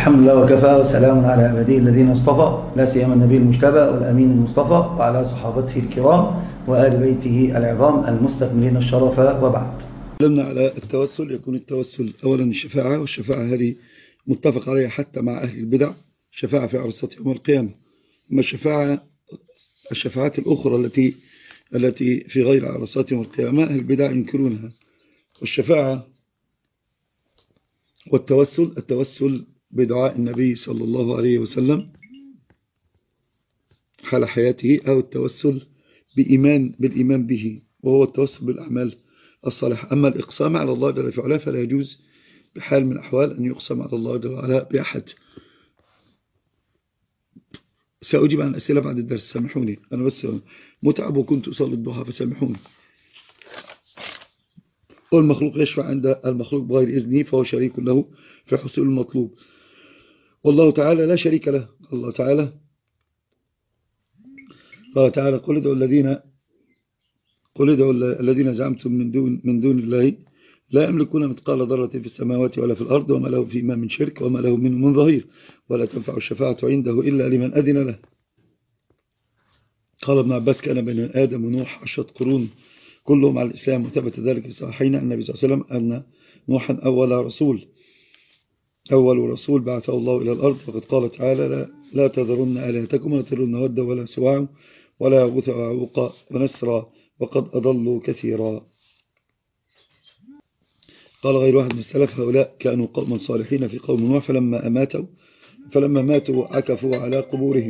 الحمد لله وكفى وسلام على عباده الذين اصطفى، لا سيما النبي المجتبى والأمين المصطفى وعلى صحابته الكرام وآل بيته العظام المستكملين الشرف، وبعد. تكلمنا على التوسل. يكون التوسل أولا الشفاعة، والشفاعة هذه متفق عليها حتى مع أهل البدع، شفاعة في عرصات يوم القيامة. أما الشفاعات الأخرى التي في غير عرصات يوم القيامة أهل البدع ينكرونها. والشفاعة التوسل بدعاء النبي صلى الله عليه وسلم حال حياته، أو التوسل بالإيمان به، وهو التوسل بالأعمال الصالحة. أما الإقسام على الله جل وعلا فلا يجوز بحال من الأحوال أن يقسم على الله جل وعلا بأحد. سأجيب عن أسئلة بعد الدرس، سامحوني، أنا بس متعب وكنت أصلي الضحى فسامحوني. والمخلوق يشفع عند المخلوق بغير إذنه فهو شريك له في حصول المطلوب، والله تعالى لا شريك له. الله تعالى قل ادعوا الذين زعمتم من دون الله لا يملكون مثقال ذرة في السماوات ولا في الأرض وما له فيما من شرك وما له منه من ظهير ولا تنفع الشفاعة عنده إلا لمن أذن له. قال ابن عباس: كان بين آدم ونوح 10 قرون كلهم على الإسلام، وثبت ذلك في الصحيحين عن النبي صلى الله عليه وسلم أن نوحا أول رسول بعثه الله إلى الأرض، وقد قال تعالى: لا تذرن آلهتكم ولا تذرن ودا ولا سواع ولا يغوث ويعوق ونسرا وقد أضلوا كثيرا. قال غير واحد من السلف: هؤلاء كانوا قوما صالحين في قوم نوح فلما ماتوا عكفوا على قبورهم،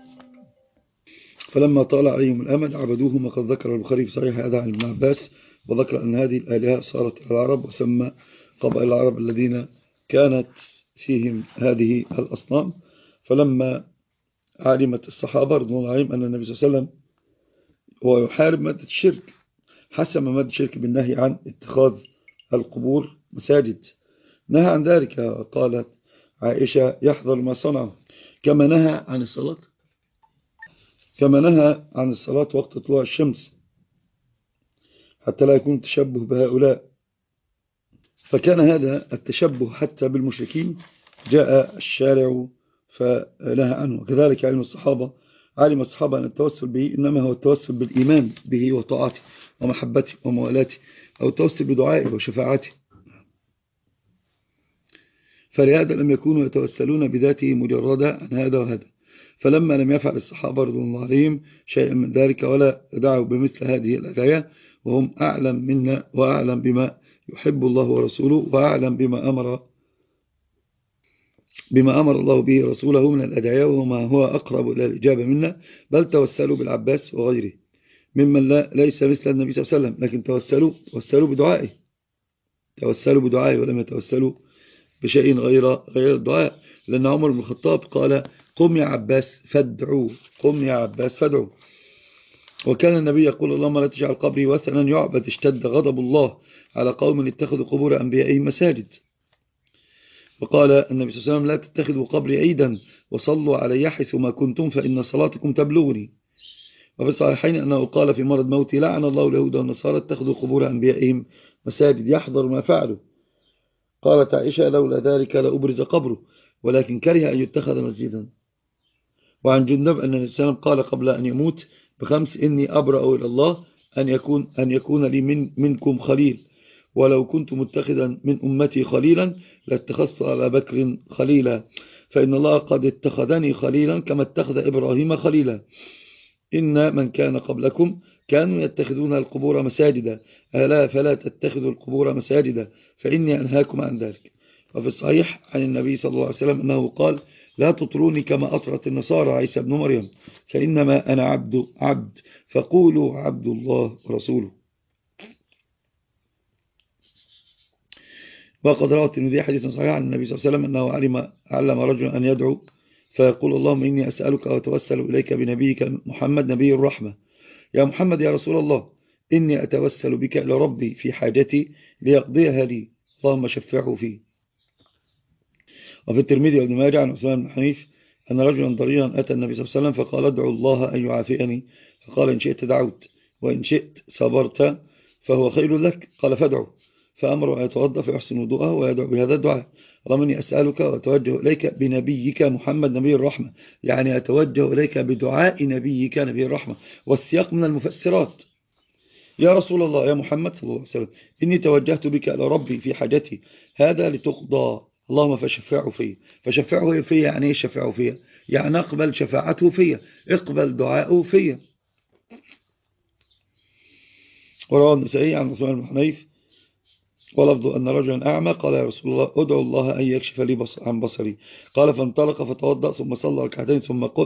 فلما طال عليهم الأمد عبدوهم. وقد ذكر البخاري في صحيح هذا عن ابن عباس، وذكر أن هذه الآلهة صارت إلى العرب، وسمى قبائل العرب الذين كانت فيهم هذه الأصنام. فلما علمت الصحابة رضوان الله عليهم أن النبي صلى الله عليه وسلم هو يحارب مادة الشرك، حسم مادة الشرك بالنهي عن اتخاذ القبور مساجد، نهى عن ذلك. قالت عائشة: يحذر ما صنعوا، كما نهى عن الصلاة وقت طلوع الشمس حتى لا يكون تشبه بهؤلاء. فكان هذا التشبه حتى بالمشركين جاء الشارع فنهى عنه. وكذلك علم الصحابة أن التوسل به إنما هو التوسل بالإيمان به وطاعته ومحبته وموالاته، أو التوسل بدعائه وشفاعته. فلهذا لم يكونوا يتوسلون بذاته مجردا عن هذا وهذا. فلما لم يفعل الصحابة رضوان الله عليهم شيئا من ذلك ولا دعوا بمثل هذه الأدعية، وهم أعلم منا وأعلم بما يحب الله ورسوله، وأعلم بما أمر الله به رسوله من الأدعية، وما هو أقرب إلى الإجابة منا، بل توسلوا بالعباس وغيره ممن ليس مثل النبي صلى الله عليه وسلم، لكن توسلوا بدعائه ولم يتوسلوا بشيء غير الدعاء. لأن عمر بن الخطاب قال: قم يا عباس فادعوا. وكان النبي يقول: اللهم لا تجعل قبري وثنا يعبد، اشتد غضب الله على قوم اتخذوا قبور أنبيائهم مساجد. وقال النبي صلى الله عليه وسلم: لا تتخذوا قبري عيدا وصلوا علي حيث ما كنتم فإن صلاتكم تبلغني. وفي الصحيحين أنه قال في مرض موتي: لعن الله اليهود والنصارى اتخذوا قبور أنبيائهم مساجد، يحضر ما فعلوا. قالت عائشة: لولا ذلك لأبرز قبره، ولكن كره أن يتخذ مسجدا. وعن جندب أن النبي صلى الله عليه وسلم قال قبل أن يموت ب5: إني أبرأ إلى الله أن يكون لي منكم خليل، ولو كنت متخذا من أمتي خليلا لاتخذت أبا بكر خليلا، فإن الله قد اتخذني خليلا كما اتخذ إبراهيم خليلا. إن من كان قبلكم كانوا يتخذون القبور مساجدا، ألا فلا تتخذوا القبور مساجدا فإني أنهاكم عن ذلك. وفي الصحيح عن النبي صلى الله عليه وسلم أنه قال: لا تطروني كما أطرت النصارى عيسى بن مريم، فإنما أنا عبد فقولوا عبد الله ورسوله. وقد روى الترمذي حديثا صحيحا عن النبي صلى الله عليه وسلم أنه علم رجلا أن يدعو فيقول: اللهم إني أسألك وأتوسل إليك بنبيك محمد نبي الرحمة، يا محمد يا رسول الله، إني أتوسل بك إلى ربي في حاجتي ليقضيها لي، اللهم شفعه فيه. وفي الترمذي وابن ماجه عن عثمان بن حنيف أن رجلا ضريرا أتى النبي صلى الله عليه وسلم فقال: ادعو الله أن يعافيني، فقال: إن شئت دعوت وإن شئت صبرت فهو خير لك. قال: فادعو. فأمر أن يتوضأ فيحسن وضوءه ويدعو بهذا الدعاء: اللهم إني أسألك وأتوجه إليك بنبيك محمد نبي الرحمة، يعني أتوجه إليك بدعاء نبيك نبي الرحمة. والسياق من المفسرات: يا رسول الله، يا محمد صلى الله عليه وسلم، إني توجهت بك إلى ربي في حاجتي هذا لتقضى، اللهم فشفعه فيه. فشفعه فيه يعني إيه شفعه فيه؟ يعني اقبل شفاعته فيه، اقبل دعاءه فيه. وروى النسائي عن عثمان بن حنيف ولفظ أن رجلا أعمى قال: يا رسول الله، أدعو الله أن يكشف لي عن بصري. قال: فانطلق فتوضأ ثم صلى ركعتين ثم قل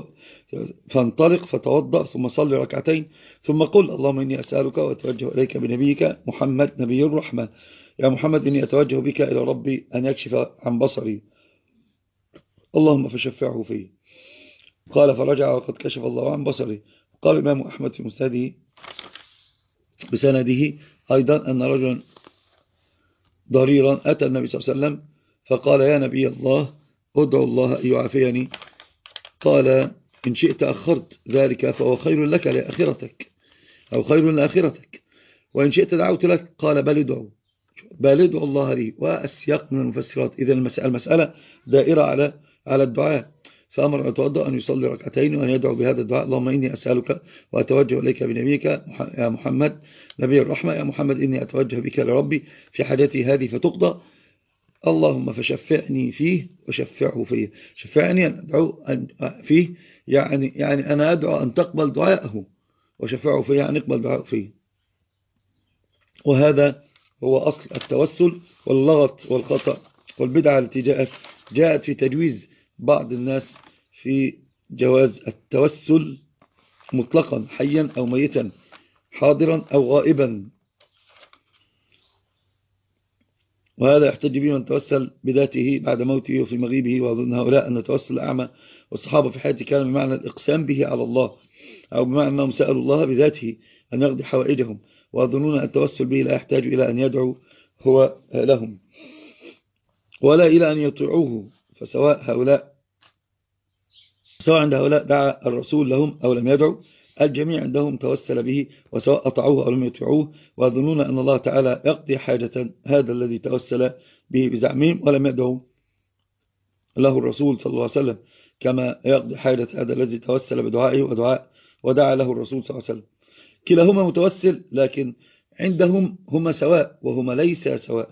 ثم قل: اللهم إني أسألك وأتوجه إليك بنبيك محمد نبي الرحمة، يا محمد إني أتوجه بك إلى ربي أن يكشف عن بصري، اللهم فشفعه فيه. قال: فرجع وقد كشف الله عن بصري. قال الإمام أحمد في مسنده بسنده أيضا أن رجلا ضريرا أتى النبي صلى الله عليه وسلم فقال: يا نبي الله، أدعو الله أن يعافيني. قال: إن شئت أخرت ذلك فهو خير لك لآخرتك، أو خير لآخرتك، وإن شئت دعوت لك. قال: بل ادعو الله لي. والسياق من المفسرات. إذا المسألة دائرة على الدعاء. فأمر أن يتوضأ أن يصلي ركعتين وأن يدعو بهذا الدعاء: اللهم إني أسألك وأتوجه إليك بنبيك يا محمد نبي الرحمة، يا محمد إني أتوجه بك لربي في حاجتي هذه فتقضى، اللهم فشفعني فيه وشفعه فيه. شفعني أن أدعو فيه، يعني أنا أدعو أن تقبل دعاءه، وشفعه فيه يعني اقبل دعاءه فيه. وهذا هو أصل التوسل. واللغط والخطأ والبدعة التي جاءت في تجويز بعض الناس في جواز التوسل مطلقا، حيا أو ميتا، حاضرا أو غائبا. وهذا يحتج به من توسل بذاته بعد موته وفي مغيبه. وأظن هؤلاء أن توسل الأعمى والصحابة في حياته كان بمعنى الإقسام به على الله، أو بمعنى أنهم سألوا الله بذاته أن يقضي حوائجهم، وأظنون أن التوسل به لا يحتاج إلى أن يدعو هو لهم ولا إلى أن يطيعوه. فسواء عند هؤلاء دعا الرسول لهم أو لم يدعو، الجميع عندهم توسل به، وسواء أطعوه أو لم يطيعوه. ويظنون أن الله تعالى يقضي حاجة هذا الذي توسل به بزعمهم ولم يدعو له الرسول صلى الله عليه وسلم، كما يقضي حاجة هذا الذي توسل بدعائه ودعا له الرسول صلى الله عليه وسلم. كلاهما متوسل، لكن عندهم هما سواء وهما ليس سواء.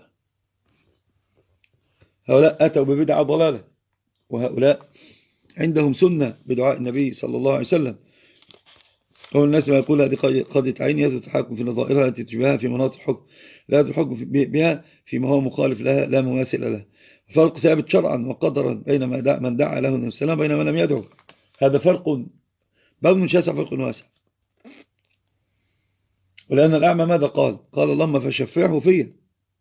هؤلاء أتوا ببدعة ضلالة، وهؤلاء عندهم سنة بدعاء النبي صلى الله عليه وسلم. هو الناس ما يقول: هذه قضية عين يد التحكم في نظائرها التي تشبهها في مناطق الحكم، لا الحكم بها فيما هو مخالف لها لا مماثل لها. فرق ثابت شرعا وقدرا بين من دعا له النبي صلى الله عليه وسلم بين من لم يدعو. هذا فرق بين شاسع، فرق واسع. ولأن الأعمى ماذا قال؟ قال: اللهم فشفعه فيه،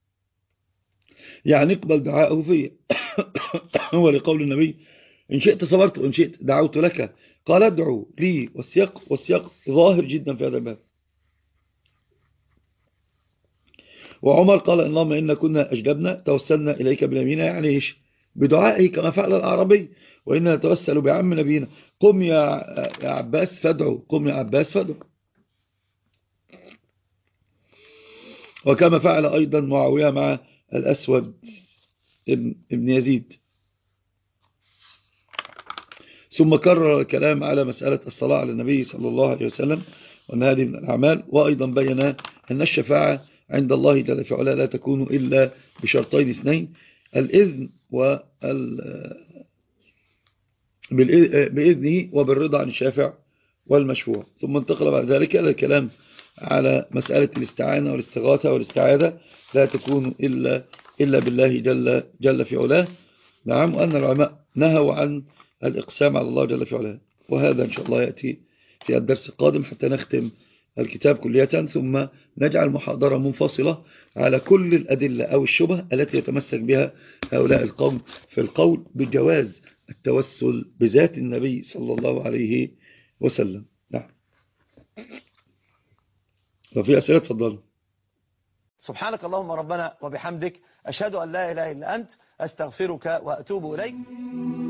يعني اقبل دعاءه فيه. هو لقول النبي: إن شئت صبرت وإن شئت دعوت لك. قال: ادعو لي. والسياق ظاهر جدا في هذا الباب. وعمر قال: اللهم إن كنا أجدبنا توسلنا إليك بنبينا، يعني إيش؟ بدعائه كما فعل الأعرابي. وإننا نتوسل بعم نبينا. قم يا عباس فادعو، قم يا عباس فادعو. وكما فعل أيضا معاوية مع الأسود ابن يزيد. ثم كرر الكلام على مسألة الصلاة على النبي صلى الله عليه وسلم، وأن هذه من الأعمال. وأيضا بين أن الشفاعة عند الله جل في علاه لا تكون إلا بشرطين اثنين: الإذن بإذنه وبالرضا عن الشافع والمشفوع. ثم انتقل بعد ذلك إلى الكلام على مسألة الاستعانة والاستغاثة والاستعاذة لا تكون إلا بالله جل في علاه. نعم. وأن العلماء نهوا عن الإقسام على الله جل في علاه. وهذا إن شاء الله يأتي في الدرس القادم حتى نختم الكتاب كلية، ثم نجعل محاضرة منفصلة على كل الأدلة أو الشبه التي يتمسك بها هؤلاء القوم في القول بجواز التوسل بذات النبي صلى الله عليه وسلم. نعم. وفي أسئلة تفضلوا. سبحانك اللهم ربنا وبحمدك، أشهد أن لا إله إلا أنت، أستغفرك وأتوب إليك.